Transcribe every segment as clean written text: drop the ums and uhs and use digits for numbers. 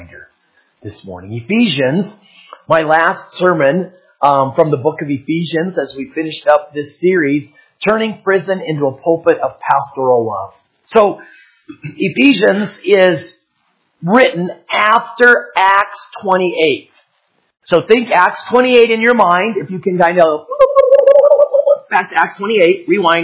This morning. Ephesians, my last sermon from the book of Ephesians as we finished up this series, Turning Prison into a Pulpit of Pastoral Love. So, Ephesians is written after Acts 28. So think Acts 28 in your mind, if you can kind of, back to Acts 28, rewind.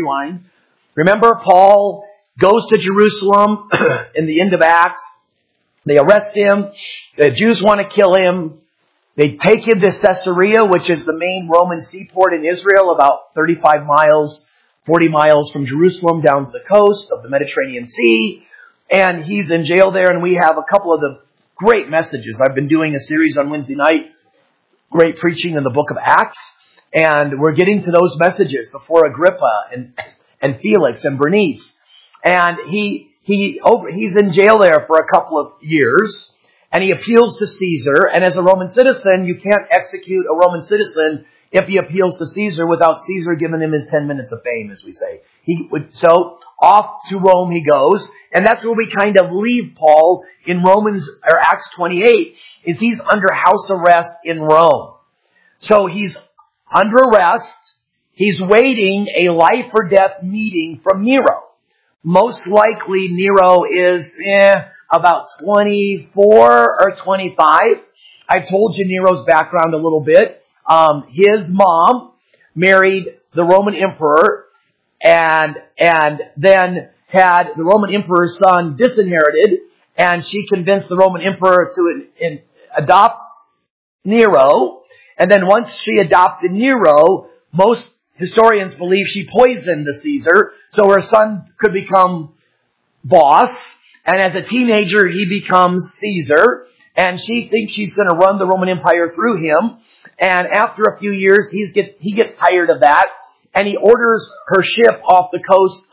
Remember, Paul goes to Jerusalem in the end of Acts. They arrest him. The Jews want to kill him. They take him to Caesarea, which is the main Roman seaport in Israel, about 35 miles, 40 miles from Jerusalem down to the coast of the Mediterranean Sea. And he's in jail there, and we have a couple of the great messages. I've been doing a series on Wednesday night, great preaching in the book of Acts, and we're getting to those messages before Agrippa and Felix and Bernice. And he's in jail there for a couple of years, and he appeals to Caesar. And as a Roman citizen, you can't execute a Roman citizen if he appeals to Caesar without Caesar giving him his 10 minutes of fame, as we say. So off to Rome he goes, and that's where we kind of leave Paul in Acts 28, is he's under house arrest in Rome. So he's under arrest. He's waiting a life or death meeting from Nero. Most likely Nero is about 24 or 25. I've told you Nero's background a little bit. His mom married the Roman emperor and then had the Roman emperor's son disinherited, and she convinced the Roman emperor to adopt Nero. And then once she adopted Nero, most historians believe she poisoned the Caesar so her son could become boss. And as a teenager, he becomes Caesar. And she thinks she's going to run the Roman Empire through him. And after a few years, he gets tired of that. And he orders her ship off the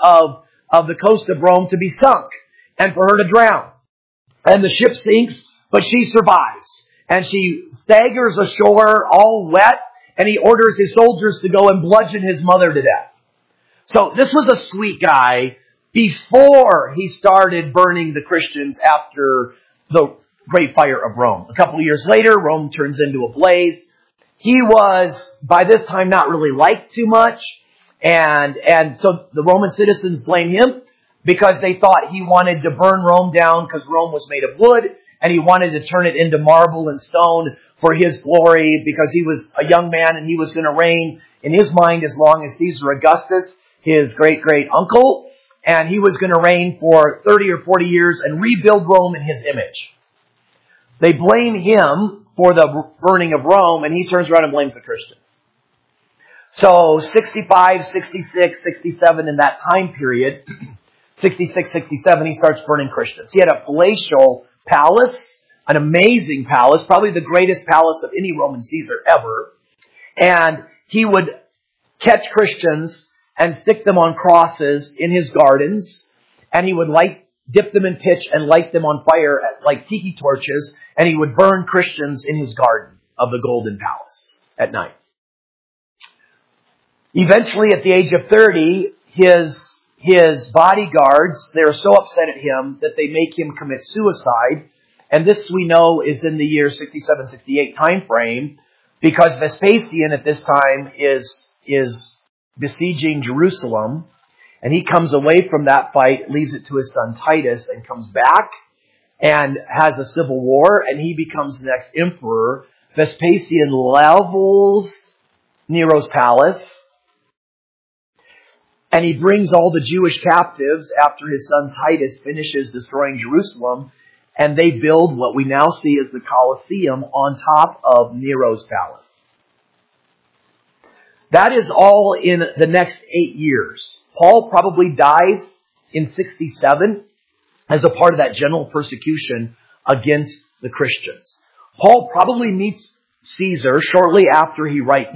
coast of Rome to be sunk and for her to drown. And the ship sinks, but she survives. And she staggers ashore all wet. And he orders his soldiers to go and bludgeon his mother to death. So this was a sweet guy before he started burning the Christians after the Great Fire of Rome. A couple of years later, Rome turns into a blaze. He was, by this time, not really liked too much. And so the Roman citizens blame him because they thought he wanted to burn Rome down because Rome was made of wood. And he wanted to turn it into marble and stone for his glory because he was a young man and he was going to reign in his mind as long as Caesar Augustus, his great-great uncle. And he was going to reign for 30 or 40 years and rebuild Rome in his image. They blame him for the burning of Rome, and he turns around and blames the Christian. So 65, 66, 67, in that time period, 66, 67, he starts burning Christians. He had a palatial palace, an amazing palace, probably the greatest palace of any Roman Caesar ever. And he would catch Christians and stick them on crosses in his gardens. And he would dip them in pitch and light them on fire like tiki torches. And he would burn Christians in his garden of the Golden Palace at night. Eventually, at the age of 30, his bodyguards, they're so upset at him that they make him commit suicide. And this, we know, is in the year 67, 68 time frame, because Vespasian at this time is besieging Jerusalem. And he comes away from that fight, leaves it to his son Titus, and comes back and has a civil war, and he becomes the next emperor. Vespasian levels Nero's palace, and he brings all the Jewish captives after his son Titus finishes destroying Jerusalem, and they build what we now see as the Colosseum on top of Nero's palace. That is all in the next 8 years. Paul probably dies in 67 as a part of that general persecution against the Christians. Paul probably meets Caesar shortly after he writes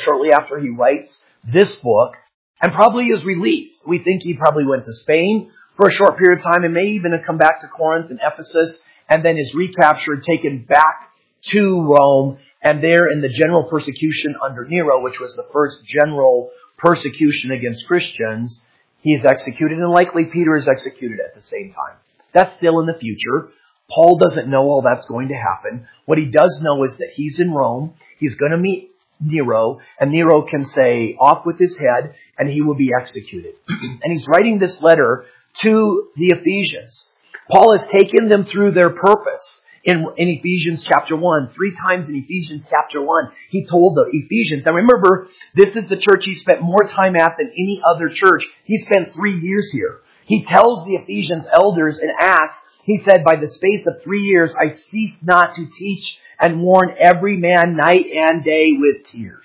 this book, and probably is released. We think he probably went to Spain for a short period of time and may even have come back to Corinth and Ephesus, and then is recaptured, taken back to Rome, and there in the general persecution under Nero, which was the first general persecution against Christians, he is executed, and likely Peter is executed at the same time. That's still in the future. Paul doesn't know all that's going to happen. What he does know is that he's in Rome. He's going to meet Nero, and Nero can say, off with his head, and he will be executed. And he's writing this letter to the Ephesians. Paul has taken them through their purpose in Ephesians chapter 1. 3 times in Ephesians chapter 1, he told the Ephesians. Now remember, this is the church he spent more time at than any other church. He spent 3 years here. He tells the Ephesians elders in Acts, he said, by the space of 3 years, I cease not to teach and warn every man night and day with tears.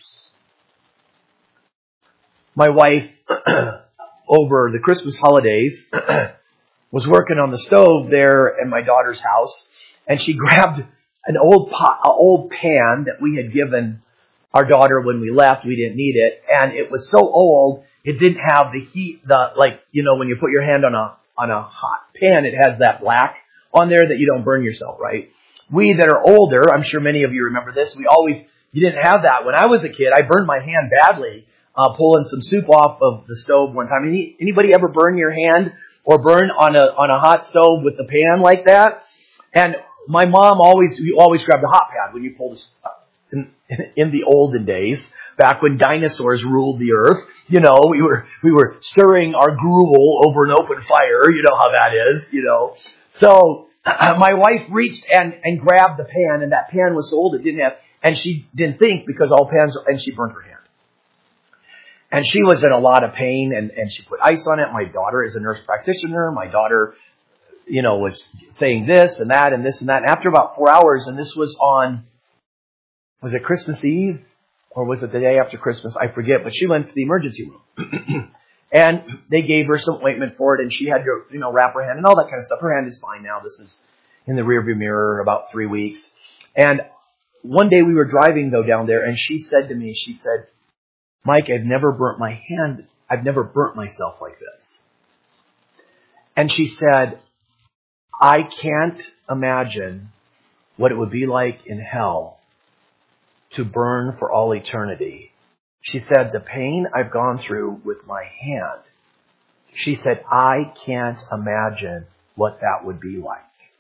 My wife, over the Christmas holidays, was working on the stove there in my daughter's house, and she grabbed an old pan that we had given our daughter when we left. We didn't need it, and it was so old, it didn't have the heat, when you put your hand on a hot pan, it has that black on there that you don't burn yourself, right? We that are older, I'm sure many of you remember this, you didn't have that. When I was a kid, I burned my hand badly, pulling some soup off of the stove one time. Anybody ever burn your hand or burn on a hot stove with the pan like that? And my mom you always grabbed a hot pad when you pulled in the olden days, back when dinosaurs ruled the earth. We were stirring our gruel over an open fire. You know how that is, So my wife reached and grabbed the pan, and that pan was so old it didn't have, and she didn't think because all pans, and she burned her hand. And she was in a lot of pain, and she put ice on it. My daughter is a nurse practitioner. My daughter, was saying this and that and this and that. And after about 4 hours, and this was it Christmas Eve? Or was it the day after Christmas? I forget, but she went to the emergency room. And they gave her some ointment for it, and she had to, wrap her hand and all that kind of stuff. Her hand is fine now. This is in the rearview mirror, about 3 weeks. And one day we were driving, though, down there, and she said to me, Mike, I've never burnt my hand. I've never burnt myself like this. And she said, I can't imagine what it would be like in hell to burn for all eternity. She said, the pain I've gone through with my hand, she said, I can't imagine what that would be like.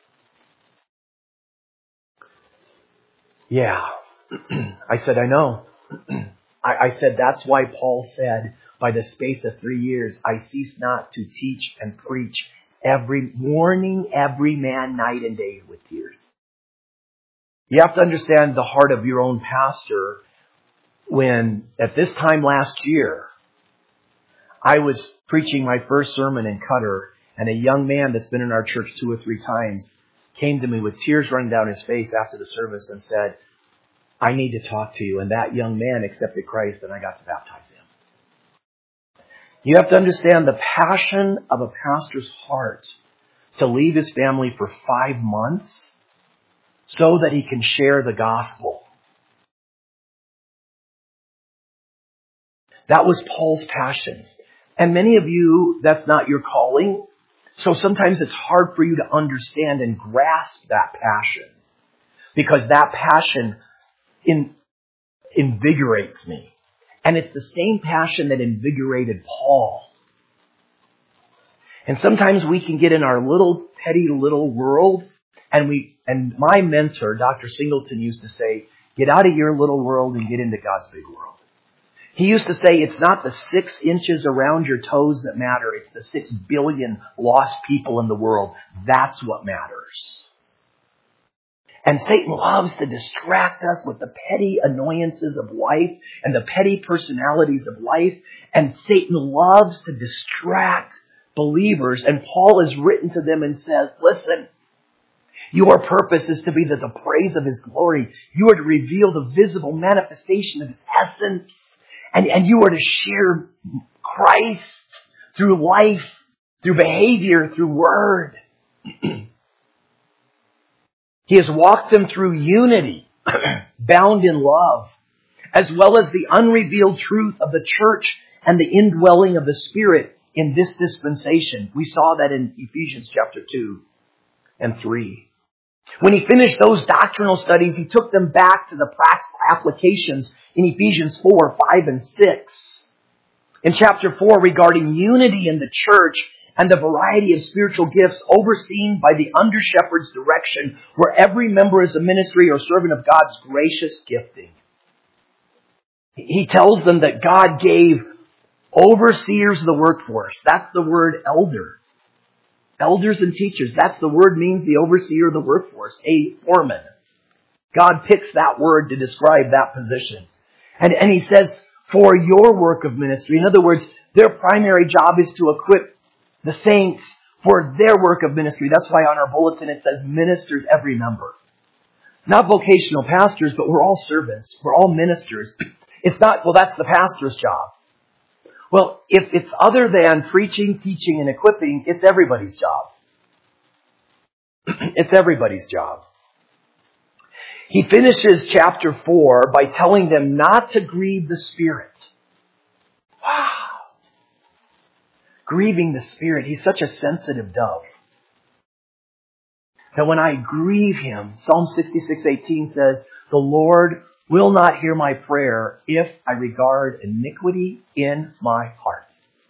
Yeah. I said, I know. I said, that's why Paul said, by the space of 3 years, I cease not to teach and preach, warning every man night and day with tears. You have to understand the heart of your own pastor when, at this time last year, I was preaching my first sermon in Qatar, and a young man that's been in our church 2 or 3 times came to me with tears running down his face after the service and said, I need to talk to you. And that young man accepted Christ, and I got to baptize him. You have to understand the passion of a pastor's heart to leave his family for 5 months so that he can share the gospel. That was Paul's passion. And many of you, that's not your calling. So sometimes it's hard for you to understand and grasp that passion. Because that passion invigorates me. And it's the same passion that invigorated Paul. And sometimes we can get in our petty little world, and my mentor, Dr. Singleton, used to say, get out of your little world and get into God's big world. He used to say, it's not the 6 inches around your toes that matter, it's the 6 billion lost people in the world. That's what matters. And Satan loves to distract us with the petty annoyances of life and the petty personalities of life. And Satan loves to distract believers. And Paul has written to them and says, listen, your purpose is to be the praise of His glory. You are to reveal the visible manifestation of His essence. And you are to share Christ through life, through behavior, through word. He has walked them through unity, bound in love, as well as the unrevealed truth of the church and the indwelling of the Spirit in this dispensation. We saw that in Ephesians chapter 2 and 3. When he finished those doctrinal studies, he took them back to the practical applications in Ephesians 4, 5, and 6. In chapter 4, regarding unity in the church and the variety of spiritual gifts overseen by the under-shepherd's direction, where every member is a ministry or servant of God's gracious gifting. He tells them that God gave overseers of the workforce. That's the word elder. Elders and teachers. That's the word means the overseer of the workforce. A foreman. God picks that word to describe that position. And he says, for your work of ministry. In other words, their primary job is to equip the saints for their work of ministry. That's why on our bulletin it says ministers every member. Not vocational pastors, but we're all servants. We're all ministers. It's not, well, that's the pastor's job. Well, if it's other than preaching, teaching, and equipping, it's everybody's job. It's everybody's job. He finishes chapter 4 by telling them not to grieve the Spirit. Wow. Grieving the Spirit. He's such a sensitive dove. That when I grieve Him, Psalm 66:18 says, the Lord will not hear my prayer if I regard iniquity in my heart.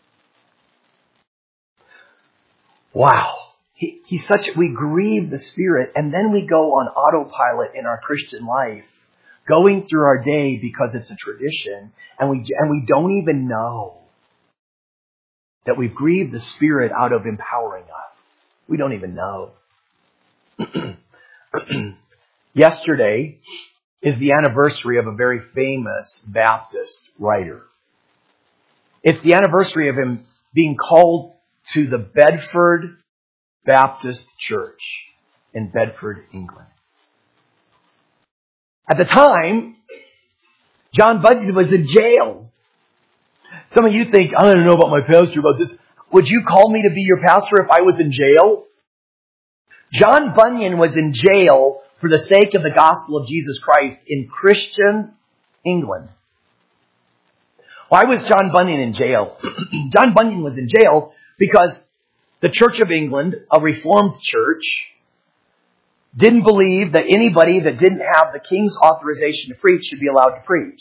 Wow. We grieve the Spirit, and then we go on autopilot in our Christian life, going through our day because it's a tradition, and we don't even know that we've grieved the Spirit out of empowering us. We don't even know. Yesterday is the anniversary of a very famous Baptist writer. It's the anniversary of him being called to the Bedford Baptist Church in Bedford, England. At the time, John Bunyan was in jail. Some of you think, I don't know about my pastor about this. Would you call me to be your pastor if I was in jail? John Bunyan was in jail for the sake of the gospel of Jesus Christ in Christian England. Why was John Bunyan in jail? John Bunyan was in jail because the Church of England, a Reformed church, didn't believe that anybody that didn't have the king's authorization to preach should be allowed to preach.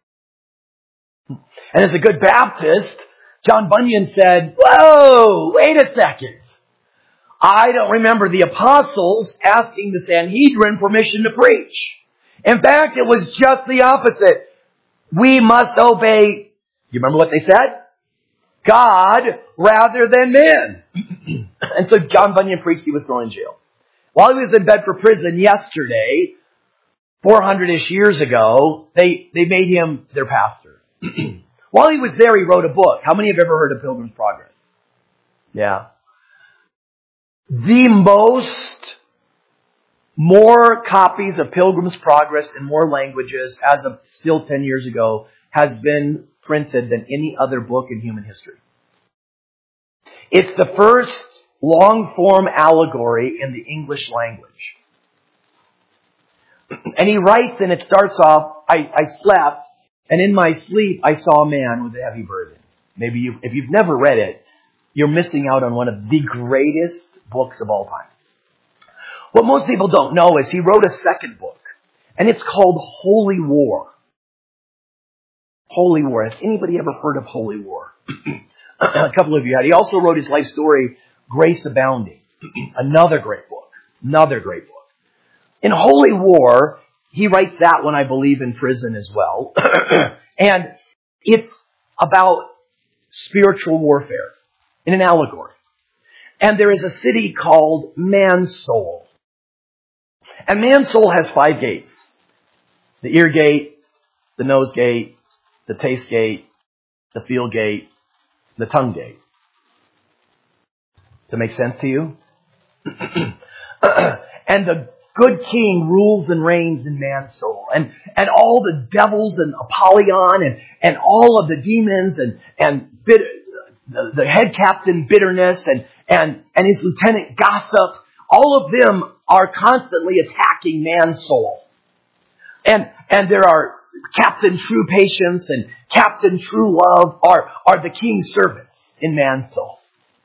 And as a good Baptist, John Bunyan said, whoa, wait a second. I don't remember the apostles asking the Sanhedrin permission to preach. In fact, it was just the opposite. We must obey, you remember what they said? God rather than men. And so John Bunyan preached, he was thrown in jail. While he was in Bedford prison yesterday, 400-ish years ago, they made him their pastor. While he was there, he wrote a book. How many have ever heard of Pilgrim's Progress? Yeah. More copies of Pilgrim's Progress in more languages as of still 10 years ago has been printed than any other book in human history. It's the first long-form allegory in the English language. And he writes, and it starts off, I slept, and in my sleep I saw a man with a heavy burden. Maybe if you've never read it, you're missing out on one of the greatest books of all time. What most people don't know is he wrote a second book, and it's called Holy War. Holy War. Has anybody ever heard of Holy War? A couple of you had. He also wrote his life story, Grace Abounding. Another great book. In Holy War, he writes that one, I believe, in prison as well. And it's about spiritual warfare in an allegory. And there is a city called Mansoul. And Mansoul has 5 gates. The ear gate, the nose gate, the taste gate, the feel gate, the tongue gate. Does that make sense to you? And the good king rules and reigns in Mansoul. And all the devils and Apollyon and all of the demons and the head captain Bitterness and his lieutenant Gossip, all of them are constantly attacking Mansoul. And there are Captain True Patience and Captain True Love are the king's servants in Mansoul.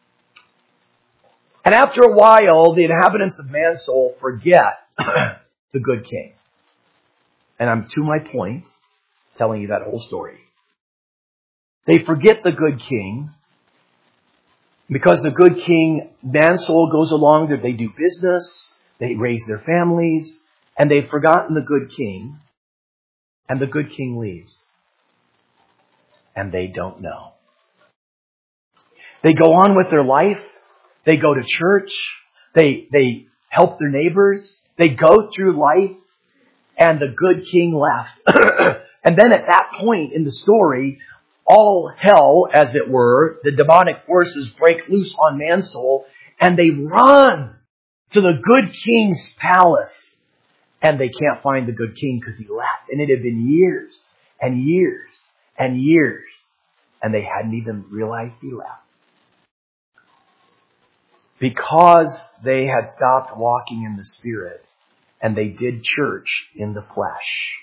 And after a while, the inhabitants of Mansoul forget the good king. And I'm to my point, telling you that whole story. They forget the good king. Because the good king, man's soul goes along, that they do business, they raise their families, and they've forgotten the good king, and the good king leaves. And they don't know. They go on with their life, they go to church, they help their neighbors, they go through life, and the good king left. And then at that point in the story, all hell, as it were, the demonic forces break loose on man's soul, and they run to the good king's palace. And they can't find the good king because he left. And it had been years and years and years, and they hadn't even realized he left. Because they had stopped walking in the Spirit, and they did church in the flesh.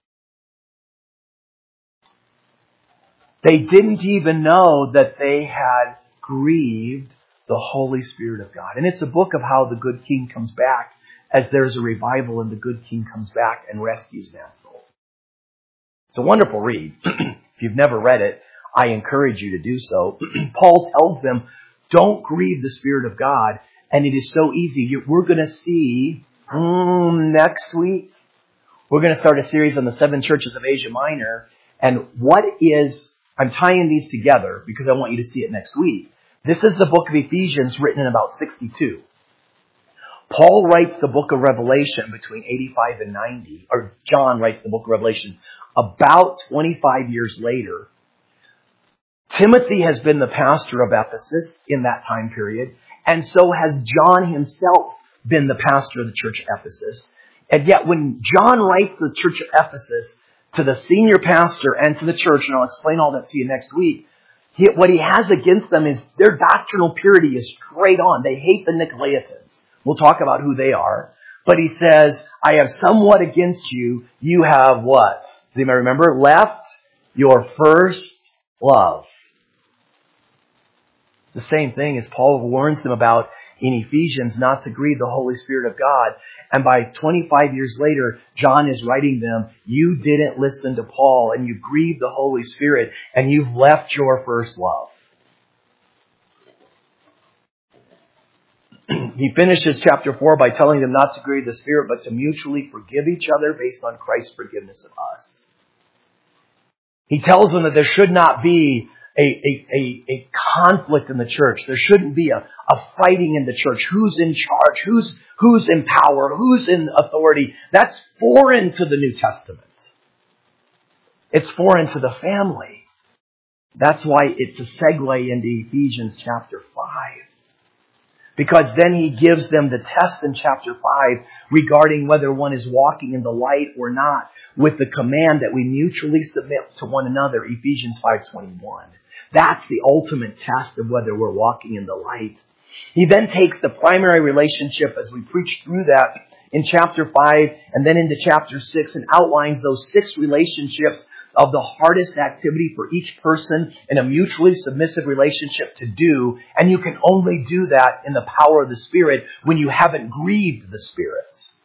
They didn't even know that they had grieved the Holy Spirit of God. And it's a book of how the good king comes back as there's a revival and the good king comes back and rescues man's soul. It's a wonderful read. If you've never read it, I encourage you to do so. Paul tells them, don't grieve the Spirit of God. And it is so easy. We're going to see next week, we're going to start a series on the 7 churches of Asia Minor. And I'm tying these together because I want you to see it next week. This is the book of Ephesians written in about 62. Paul writes the book of Revelation between 85 and 90, or John writes the book of Revelation about 25 years later. Timothy has been the pastor of Ephesus in that time period, and so has John himself been the pastor of the church of Ephesus. And yet when John writes the church of Ephesus to the senior pastor and to the church, and I'll explain all that to you next week, what he has against them is their doctrinal purity is straight on. They hate the Nicolaitans. We'll talk about who they are. But he says, I have somewhat against you. You have what? Does anybody remember? Left your first love. The same thing as Paul warns them about in Ephesians, not to grieve the Holy Spirit of God. And by 25 years later, John is writing them, you didn't listen to Paul and you grieved the Holy Spirit and you've left your first love. He finishes chapter 4 by telling them not to grieve the Spirit, but to mutually forgive each other based on Christ's forgiveness of us. He tells them that there should not be a conflict in the church. There shouldn't be a fighting in the church. Who's in charge? Who's in power? Who's in authority? That's foreign to the New Testament. It's foreign to the family. That's why it's a segue into Ephesians chapter 5. Because then he gives them the test in chapter 5 regarding whether one is walking in the light or not, with the command that we mutually submit to one another, Ephesians 5:21. That's the ultimate test of whether we're walking in the light. He then takes the primary relationship as we preach through that in chapter 5 and then into chapter 6 and outlines those 6 relationships of the hardest activity for each person in a mutually submissive relationship to do. And you can only do that in the power of the Spirit when you haven't grieved the Spirit.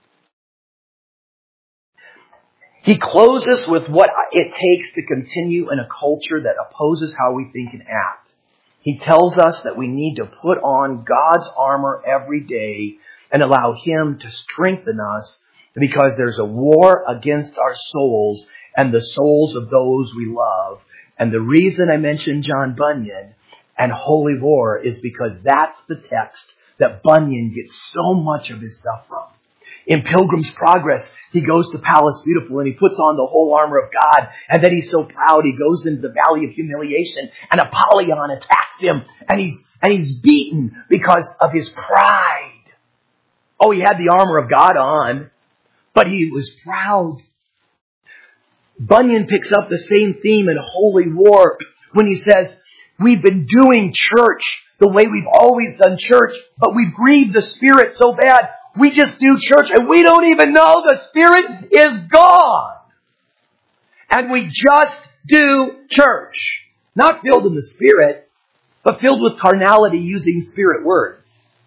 He closes with what it takes to continue in a culture that opposes how we think and act. He tells us that we need to put on God's armor every day and allow Him to strengthen us because there's a war against our souls and the souls of those we love. And the reason I mentioned John Bunyan and Holy War is because that's the text that Bunyan gets so much of his stuff from. In Pilgrim's Progress, he goes to Palace Beautiful and he puts on the whole armor of God. And then he's so proud, he goes into the Valley of Humiliation and Apollyon attacks him and he's beaten because of his pride. Oh, he had the armor of God on, but he was proud. Bunyan picks up the same theme in Holy War when he says, we've been doing church the way we've always done church, but we've grieved the Spirit so bad, we just do church and we don't even know the Spirit is gone. And we just do church. Not filled in the Spirit, but filled with carnality using Spirit words.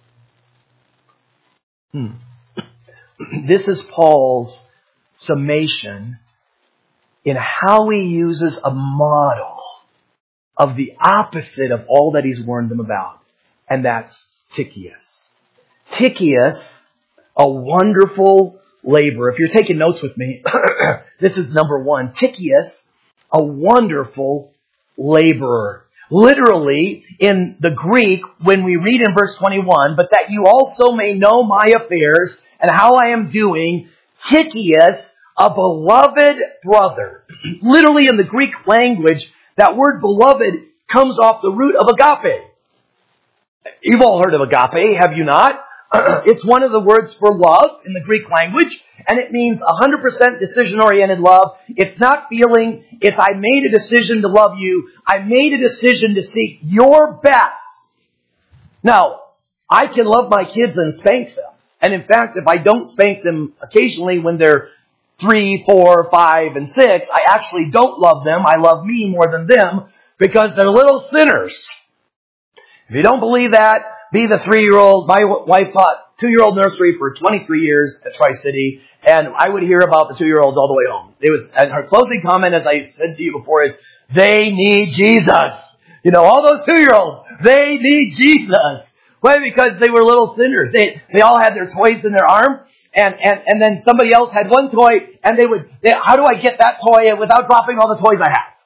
This is Paul's summation in how he uses a model of the opposite of all that he's warned them about. and that's Tychicus. Tychicus, a wonderful laborer. If you're taking notes with me, this is number one. Tychicus, a wonderful laborer. Literally, in the Greek, when we read in verse 21, but that you also may know my affairs and how I am doing, Tychicus, a beloved brother. Literally in the Greek language, that word beloved comes off the root of agape. You've all heard of agape, have you not? It's one of the words for love in the Greek language, and it means 100% decision-oriented love. It's not feeling, it's I made a decision to love you. I made a decision to seek your best. Now, I can love my kids and spank them. And in fact, if I don't spank them occasionally when they're 3, 4, 5, and 6, I actually don't love them. I love me more than them because they're little sinners. If you don't believe that, be the 3-year-old. My wife taught 2-year-old nursery for 23 years at Tri-City, and I would hear about the 2-year-olds all the way home. And her closing comment, as I said to you before, is, they need Jesus. You know, all those 2-year-olds, they need Jesus. Why? Because they were little sinners. They all had their toys in their arm, and then somebody else had one toy, and how do I get that toy without dropping all the toys I have?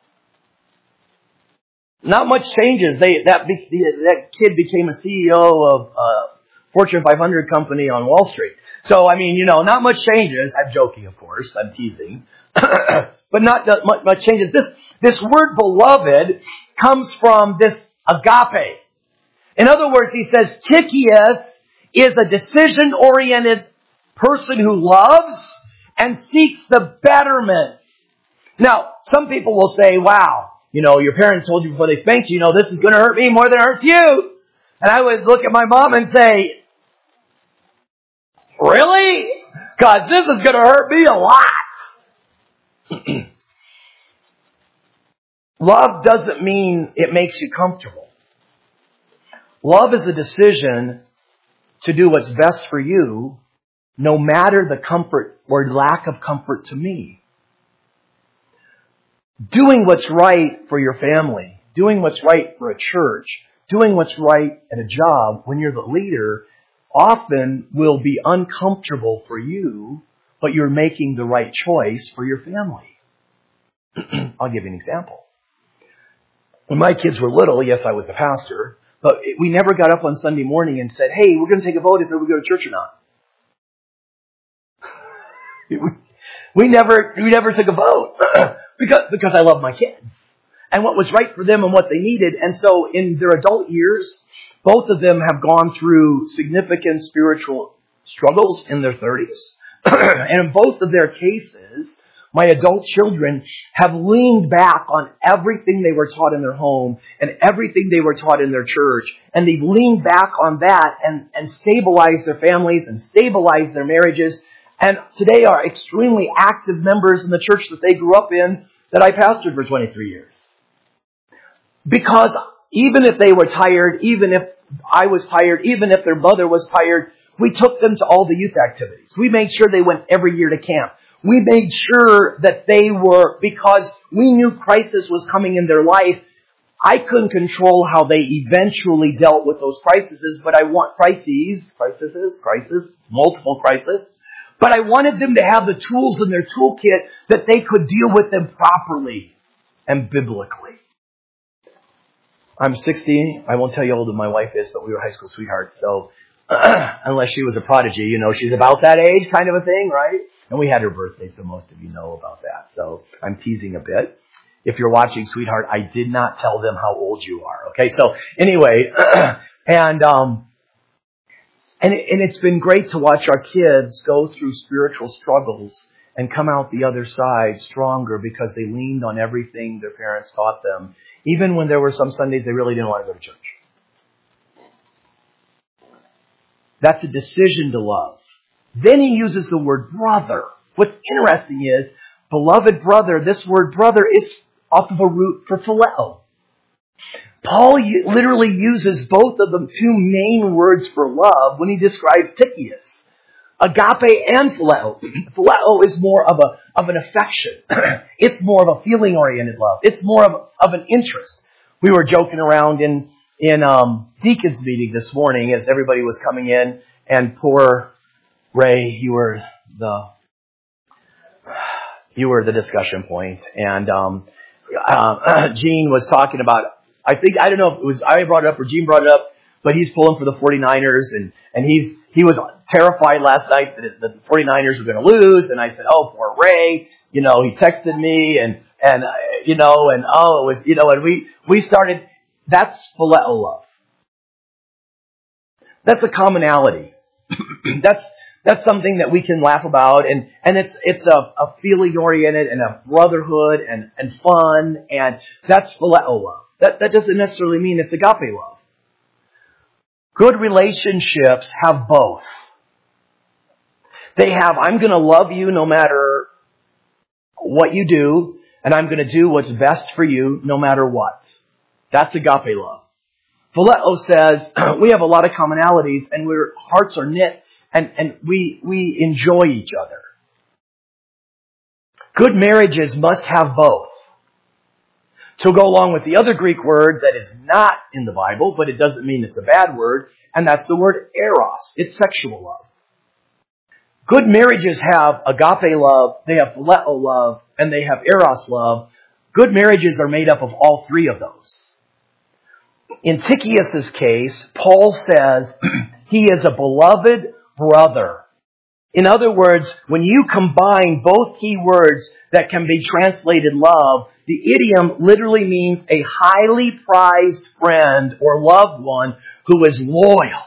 Not much changes. That kid became a CEO of a Fortune 500 company on Wall Street. So, I mean, not much changes. I'm joking, of course. I'm teasing. But not much changes. This word beloved comes from this agape. In other words, he says Tychicus is a decision-oriented person who loves and seeks the betterment. Now, some people will say, wow, your parents told you before they spanked you, this is going to hurt me more than it hurts you. And I would look at my mom and say, really? Because this is going to hurt me a lot. Love doesn't mean it makes you comfortable. Love is a decision to do what's best for you, no matter the comfort or lack of comfort to me. Doing what's right for your family, doing what's right for a church, doing what's right at a job when you're the leader often will be uncomfortable for you, but you're making the right choice for your family. I'll give you an example. When my kids were little, yes, I was the pastor, but we never got up on Sunday morning and said, hey, we're going to take a vote if we go to church or not. We never took a vote because I love my kids and what was right for them and what they needed. And so in their adult years, both of them have gone through significant spiritual struggles in their 30s. And in both of their cases, my adult children have leaned back on everything they were taught in their home and everything they were taught in their church. And they've leaned back on that and stabilized their families and stabilized their marriages. And today are extremely active members in the church that they grew up in that I pastored for 23 years. Because even if they were tired, even if I was tired, even if their mother was tired, we took them to all the youth activities. We made sure they went every year to camp. We made sure that they were, because we knew crisis was coming in their life. I couldn't control how they eventually dealt with those crises, but I want multiple crises. But I wanted them to have the tools in their toolkit that they could deal with them properly and biblically. I'm 60. I won't tell you how old my wife is, but we were high school sweethearts. So unless she was a prodigy, she's about that age kind of a thing, right? And we had her birthday, so most of you know about that. So I'm teasing a bit. If you're watching, sweetheart, I did not tell them how old you are. Okay, so anyway, and it's been great to watch our kids go through spiritual struggles and come out the other side stronger because they leaned on everything their parents taught them, even when there were some Sundays they really didn't want to go to church. That's a decision to love. Then he uses the word brother. What's interesting is, beloved brother, this word brother is off of a root for phileo. Paul literally uses both of the two main words for love when he describes Tychicus. Agape and phileo. Phileo is more of an affection. It's more of a feeling-oriented love. It's more of an interest. We were joking around in in deacon's meeting this morning as everybody was coming in, and poor Ray, you were the discussion point. And Gene was talking about, I don't know if it was I brought it up or Gene brought it up, but he's pulling for the 49ers, and he was terrified last night that the 49ers were going to lose. And I said, oh, poor Ray. He texted me and it was, and we started, that's phileo love. That's a commonality. That's something that we can laugh about, and it's a feeling oriented and a brotherhood and fun, and that's phileo love. That doesn't necessarily mean it's agape love. Good relationships have both. They have, I'm going to love you no matter what you do, and I'm going to do what's best for you no matter what. That's agape love. Phileo says we have a lot of commonalities, and our hearts are knit, and we enjoy each other. Good marriages must have both. To go along with the other Greek word that is not in the Bible, but it doesn't mean it's a bad word, and that's the word eros. It's sexual love. Good marriages have agape love, they have phileo love, and they have eros love. Good marriages are made up of all three of those. In Tychius' case, Paul says he is a beloved brother. In other words, when you combine both key words that can be translated love, the idiom literally means a highly prized friend or loved one who is loyal.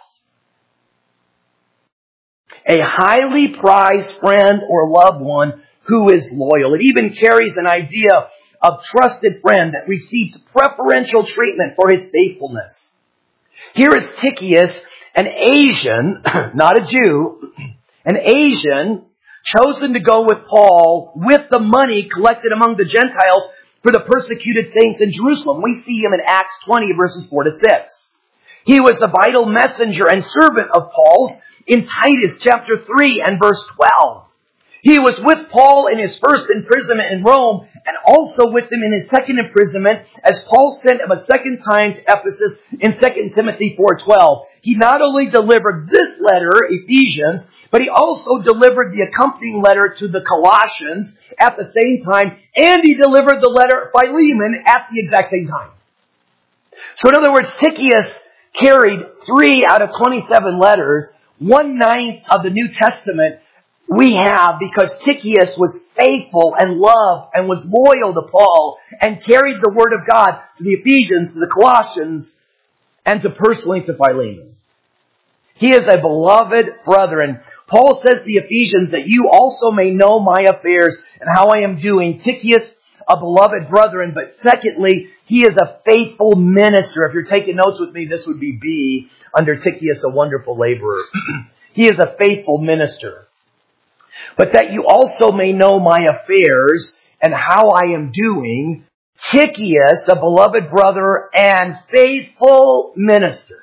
A highly prized friend or loved one who is loyal. It even carries an idea of trusted friend that received preferential treatment for his faithfulness. Here is Tychius, an Asian, not a Jew, an Asian, chosen to go with Paul with the money collected among the Gentiles for the persecuted saints in Jerusalem. We see him in Acts 20, verses 4 to 6. He was the vital messenger and servant of Paul's in Titus chapter 3 and verse 12. He was with Paul in his first imprisonment in Rome and also with him in his second imprisonment as Paul sent him a second time to Ephesus in 2 Timothy 4:12. He not only delivered this letter, Ephesians, but he also delivered the accompanying letter to the Colossians at the same time, and he delivered the letter Philemon at the exact same time. So in other words, Tychius carried 3 out of 27 letters, 1/9 of the New Testament we have because Tychius was faithful and loved and was loyal to Paul and carried the Word of God to the Ephesians, to the Colossians, and personally to Philemon. He is a beloved brother, and Paul says to the Ephesians that you also may know my affairs and how I am doing. Tychius, a beloved brethren, but secondly, he is a faithful minister. If you're taking notes with me, this would be B under Tychius, a wonderful laborer. He is a faithful minister. But that you also may know my affairs and how I am doing. Tychius, a beloved brother and faithful minister.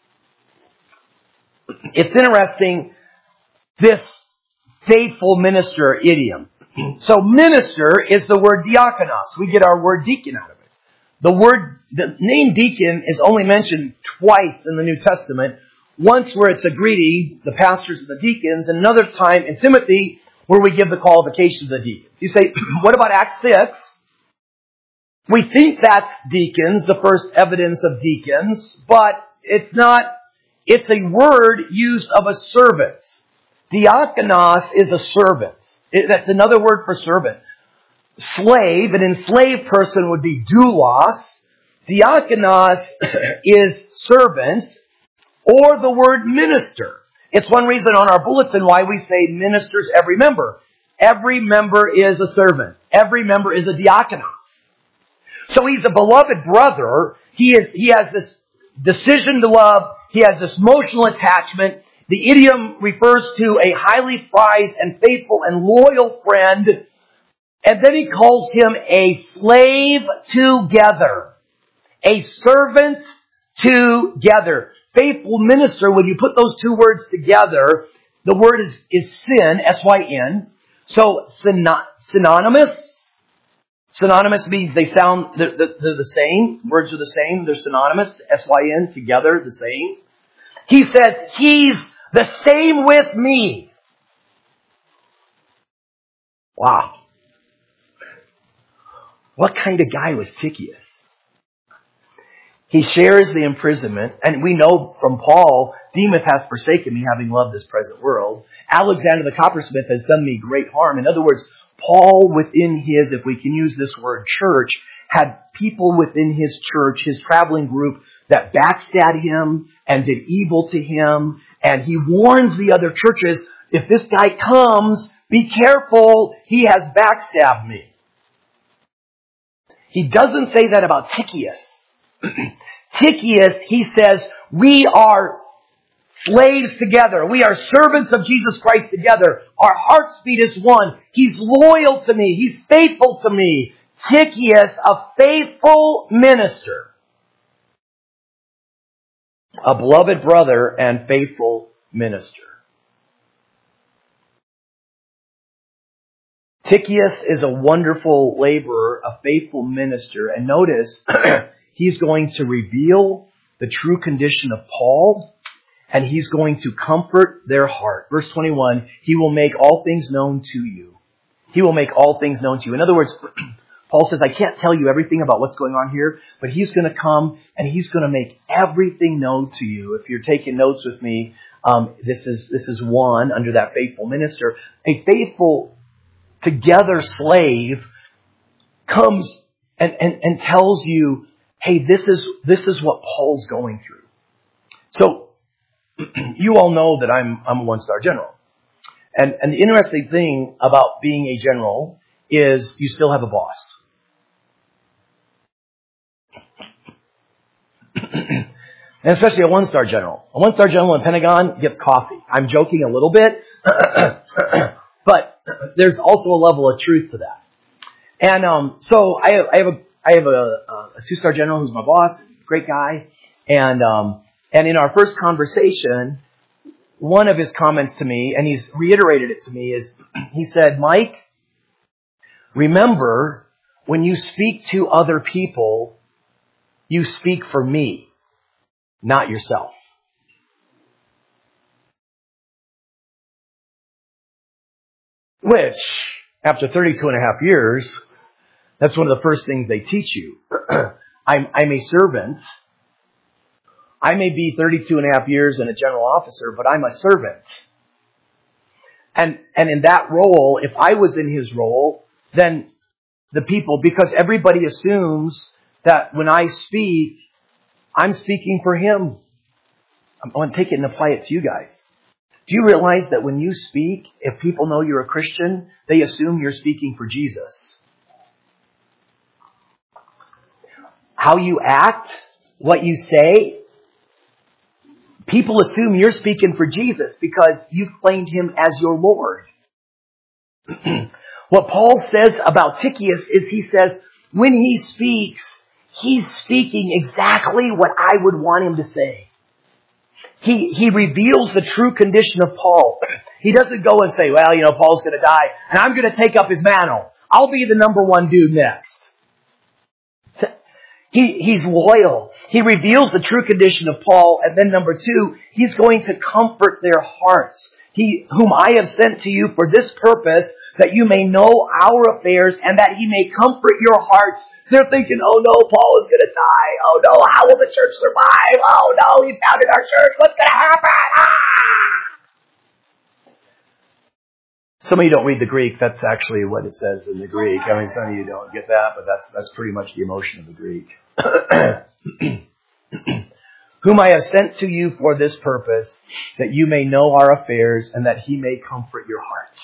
It's interesting, this faithful minister idiom. So minister is the word diakonos. We get our word deacon out of it. The name deacon is only mentioned twice in the New Testament. Once where it's a greeting, the pastors and the deacons, and another time in Timothy where we give the qualifications of the deacons. You say, what about Acts 6? We think that's deacons, the first evidence of deacons, but it's not. It's a word used of a servant. Diakonos is a servant. That's another word for servant. Slave, an enslaved person would be doulos. Diakonos is servant, or the word minister. It's one reason on our bulletin why we say ministers every member. Every member is a servant. Every member is a diakonos. So he's a beloved brother. He has this decision to love. He has this emotional attachment. The idiom refers to a highly prized and faithful and loyal friend. And then he calls him a slave together. A servant together. Faithful minister, when you put those two words together, the word is syn, S-Y-N. So synonymous. Synonymous means they're the same. Words are the same. They're synonymous. S-Y-N, together, the same. He says, he's the same with me. Wow. What kind of guy was Tychicus? He shares the imprisonment, and we know from Paul, Demas has forsaken me, having loved this present world. Alexander the coppersmith has done me great harm. In other words, Paul within his, if we can use this word, church, had people within his church, his traveling group, that backstabbed him and did evil to him. And he warns the other churches, if this guy comes, be careful, he has backstabbed me. He doesn't say that about Tychicus. Tychicus, he says, we are slaves together. We are servants of Jesus Christ together. Our heart's beat is one. He's loyal to me. He's faithful to me. Tychicus, a faithful minister. A beloved brother and faithful minister. Tychicus is a wonderful laborer, a faithful minister. And notice, he's going to reveal the true condition of Paul, and he's going to comfort their heart. Verse 21, he will make all things known to you. He will make all things known to you. In other words, Paul says, I can't tell you everything about what's going on here, but he's going to come and he's going to make everything known to you. If you're taking notes with me, this is one under that faithful minister. A faithful together slave comes and tells you, hey, this is what Paul's going through. So you all know that I'm a one-star general. And the interesting thing about being a general is you still have a boss. And especially a one-star general. A one-star general in Pentagon gets coffee. I'm joking a little bit, but there's also a level of truth to that. And so I have a two-star general who's my boss, great guy, and in our first conversation, one of his comments to me, and he's reiterated it to me, is he said, Mike, remember, when you speak to other people, you speak for me, not yourself. Which, after 32 and a half years, that's one of the first things they teach you. I'm a servant. I may be 32 and a half years and a general officer, but I'm a servant. And in that role, if I was in his role, then the people, because everybody assumes that when I speak, I'm speaking for him. I want to take it and apply it to you guys. Do you realize that when you speak, if people know you're a Christian, they assume you're speaking for Jesus? How you act, what you say, people assume you're speaking for Jesus because you've claimed him as your Lord. What Paul says about Tychicus is he says, when he speaks, he's speaking exactly what I would want him to say. He reveals the true condition of Paul. He doesn't go and say, well, Paul's going to die, and I'm going to take up his mantle. I'll be the number one dude next. He's loyal. He reveals the true condition of Paul. And then number two, he's going to comfort their hearts. He, whom I have sent to you for this purpose, that you may know our affairs and that he may comfort your hearts. They're thinking, oh no, Paul is going to die. Oh no, how will the church survive? Oh no, he founded our church. What's going to happen? Some of you don't read the Greek. That's actually what it says in the Greek. I mean, some of you don't get that, but that's pretty much the emotion of the Greek. Whom I have sent to you for this purpose, that you may know our affairs and that he may comfort your hearts.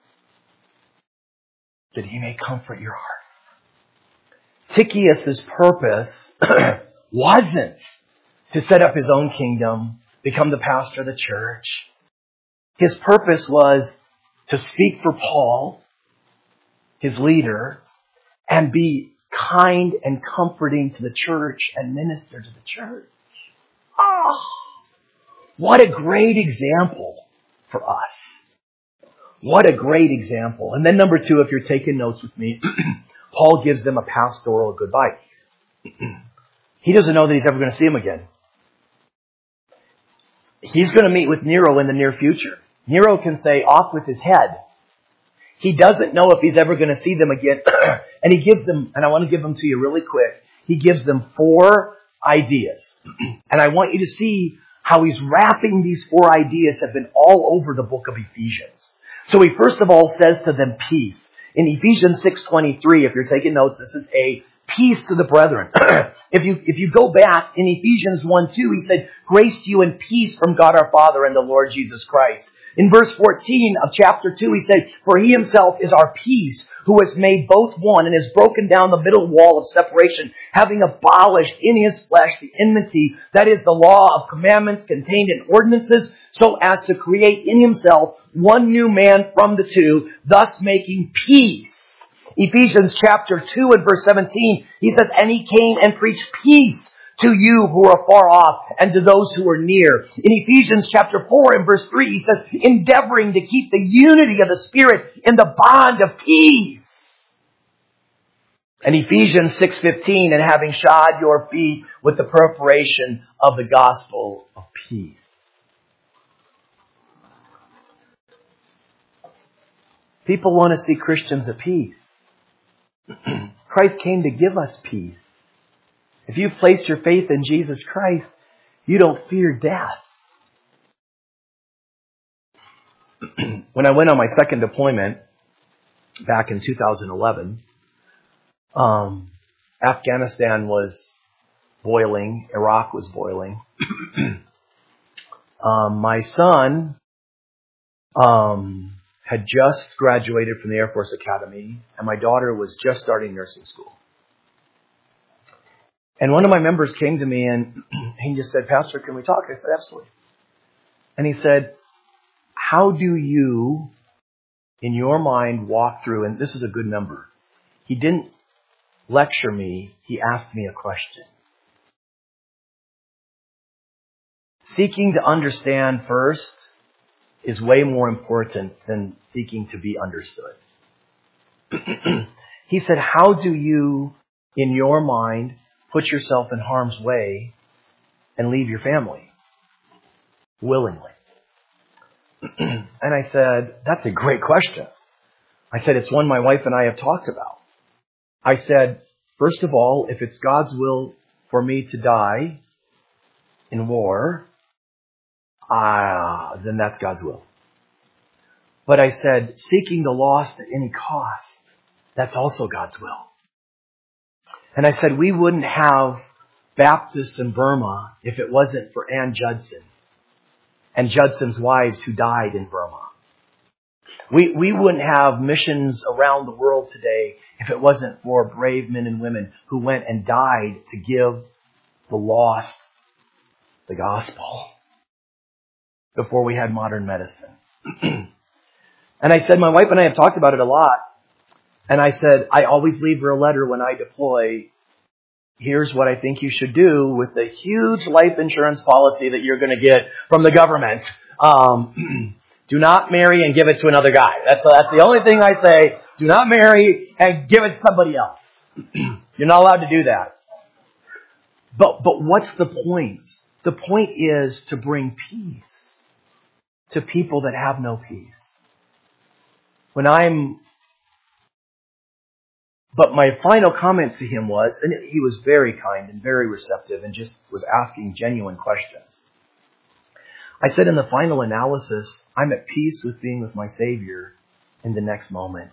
That he may comfort your heart. Tychicus' purpose wasn't to set up his own kingdom, become the pastor of the church. His purpose was to speak for Paul, his leader, and be kind and comforting to the church and minister to the church. Oh, what a great example for us. What a great example. And then number two, if you're taking notes with me, Paul gives them a pastoral goodbye. He doesn't know that he's ever going to see them again. He's going to meet with Nero in the near future. Nero can say, off with his head. He doesn't know if he's ever going to see them again. And he gives them, and I want to give them to you really quick, he gives them 4 ideas. And I want you to see how he's wrapping these 4 ideas have been all over the book of Ephesians. So he first of all says to them, peace. In Ephesians 6:23, if you're taking notes, this is a peace to the brethren. If you go back in Ephesians 1:2, he said, grace to you and peace from God our Father and the Lord Jesus Christ. In verse 14 of chapter 2, he said, for he himself is our peace, who has made both one and has broken down the middle wall of separation, having abolished in his flesh the enmity, that is the law of commandments contained in ordinances, so as to create in himself one new man from the two, thus making peace. Ephesians chapter 2 and verse 17, he says, and he came and preached peace to you who are far off and to those who are near. In Ephesians chapter 4 and verse 3, he says, endeavoring to keep the unity of the Spirit in the bond of peace. And Ephesians 6:15, and having shod your feet with the preparation of the gospel of peace. People want to see Christians at peace. Christ came to give us peace. If you've placed your faith in Jesus Christ, you don't fear death. When I went on my second deployment back in 2011, Afghanistan was boiling. Iraq was boiling. My son had just graduated from the Air Force Academy, and my daughter was just starting nursing school. And one of my members came to me and he just said, Pastor, can we talk? I said, absolutely. And he said, how do you, in your mind, walk through, and this is a good number. He didn't lecture me. He asked me a question. Seeking to understand first is way more important than seeking to be understood. He said, how do you, in your mind, put yourself in harm's way and leave your family willingly? And I said, that's a great question. I said, it's one my wife and I have talked about. I said, first of all, if it's God's will for me to die in war, then that's God's will. But I said, seeking the lost at any cost, that's also God's will. And I said, we wouldn't have Baptists in Burma if it wasn't for Ann Judson and Judson's wives who died in Burma. We wouldn't have missions around the world today if it wasn't for brave men and women who went and died to give the lost the gospel before we had modern medicine. And I said, my wife and I have talked about it a lot. And I said, I always leave her a letter when I deploy. Here's what I think you should do with the huge life insurance policy that you're going to get from the government. Do not marry and give it to another guy. That's the only thing I say. Do not marry and give it to somebody else. You're not allowed to do that. But what's the point? The point is to bring peace to people that have no peace. But my final comment to him was, and he was very kind and very receptive and just was asking genuine questions. I said, in the final analysis, I'm at peace with being with my Savior in the next moment.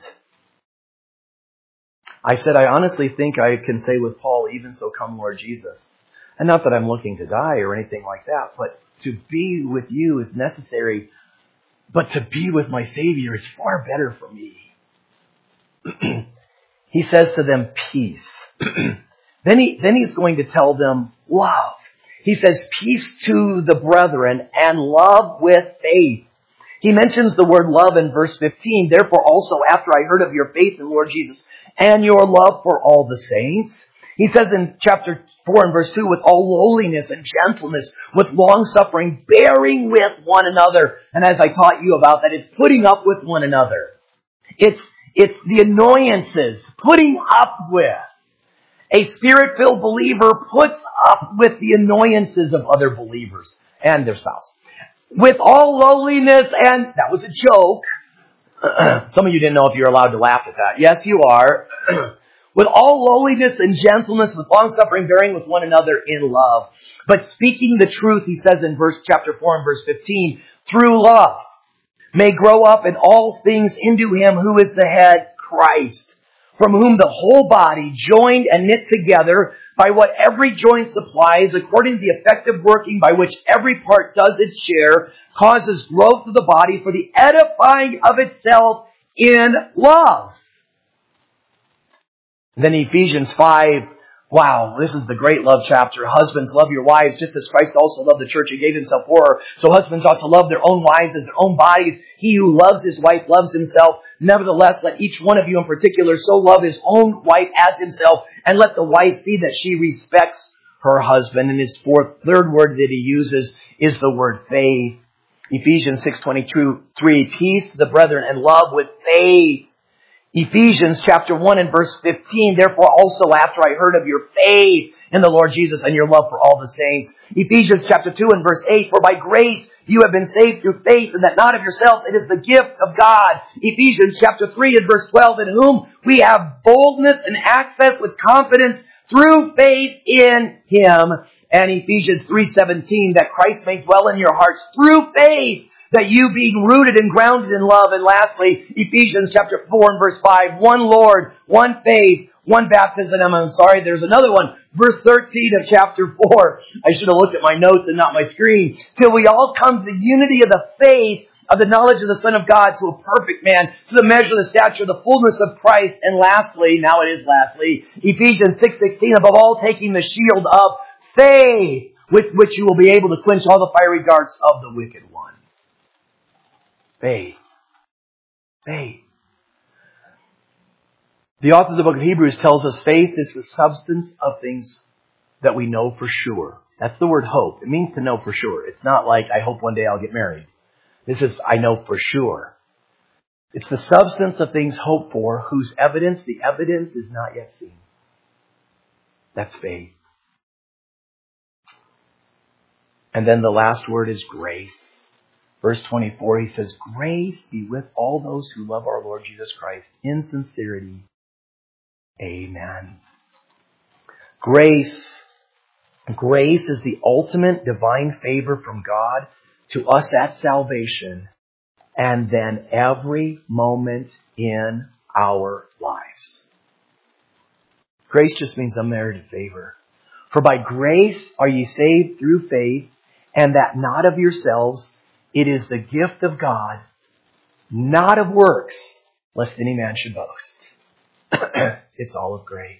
I said, I honestly think I can say with Paul, even so come Lord Jesus. And not that I'm looking to die or anything like that, but to be with you is necessary. But to be with my Savior is far better for me. He says to them, peace. Then he's going to tell them love. He says, peace to the brethren and love with faith. He mentions the word love in verse 15. Therefore also, after I heard of your faith in Lord Jesus and your love for all the saints. He says in chapter 4 and verse 2, with all lowliness and gentleness, with long suffering, bearing with one another. And as I taught you about that, it's putting up with one another. It's the annoyances, putting up with. A Spirit-filled believer puts up with the annoyances of other believers and their spouse. With all lowliness and, that was a joke. Some of you didn't know if you were allowed to laugh at that. Yes, you are. With all lowliness and gentleness, with long-suffering, bearing with one another in love. But speaking the truth, he says in chapter 4 and verse 15, through love, may grow up in all things into him who is the head, Christ, from whom the whole body, joined and knit together by what every joint supplies, according to the effective working by which every part does its share, causes growth of the body for the edifying of itself in love. Then Ephesians 5, wow, this is the great love chapter. Husbands, love your wives just as Christ also loved the church and gave himself for her. So husbands ought to love their own wives as their own bodies. He who loves his wife loves himself. Nevertheless, let each one of you in particular so love his own wife as himself, and let the wife see that she respects her husband. And his third word that he uses is the word faith. Ephesians 6:23, peace to the brethren and love with faith. Ephesians chapter 1 and verse 15, therefore also after I heard of your faith in the Lord Jesus and your love for all the saints. Ephesians chapter 2 and verse 8, for by grace you have been saved through faith, and that not of yourselves, it is the gift of God. Ephesians chapter 3 and verse 12, in whom we have boldness and access with confidence through faith in him. And Ephesians 3:17, that Christ may dwell in your hearts through faith, that you being rooted and grounded in love. And lastly, Ephesians chapter 4 and verse 5, one Lord, one faith, one baptism. I'm sorry, there's another one. Verse 13 of chapter 4. I should have looked at my notes and not my screen. Till we all come to the unity of the faith, of the knowledge of the Son of God, to a perfect man, to the measure of the stature of the fullness of Christ. And lastly, Ephesians 6:16, above all taking the shield of faith, with which you will be able to quench all the fiery darts of the wicked one. Faith. Faith. The author of the book of Hebrews tells us faith is the substance of things that we know for sure. That's the word hope. It means to know for sure. It's not like, I hope one day I'll get married. This is, I know for sure. It's the substance of things hoped for, whose the evidence is not yet seen. That's faith. And then the last word is grace. Verse 24, he says, grace be with all those who love our Lord Jesus Christ in sincerity. Amen. Grace is the ultimate divine favor from God to us at salvation, and then every moment in our lives. Grace just means unmerited favor. For by grace are ye saved through faith, and that not of yourselves. It is the gift of God, not of works, lest any man should boast. It's all of grace.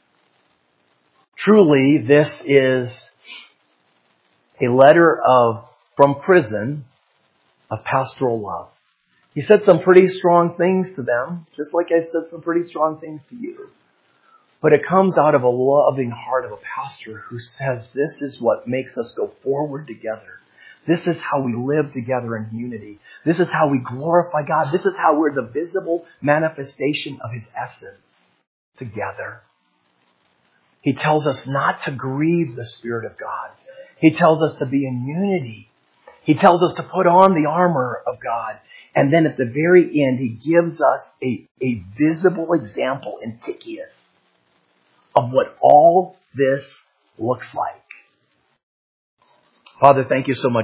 Truly, this is a letter from prison of pastoral love. He said some pretty strong things to them, just like I said some pretty strong things to you. But it comes out of a loving heart of a pastor who says this is what makes us go forward together. This is how we live together in unity. This is how we glorify God. This is how we're the visible manifestation of His essence together. He tells us not to grieve the Spirit of God. He tells us to be in unity. He tells us to put on the armor of God. And then at the very end, He gives us a visible example in Tychicus of what all this looks like. Father, thank you so much.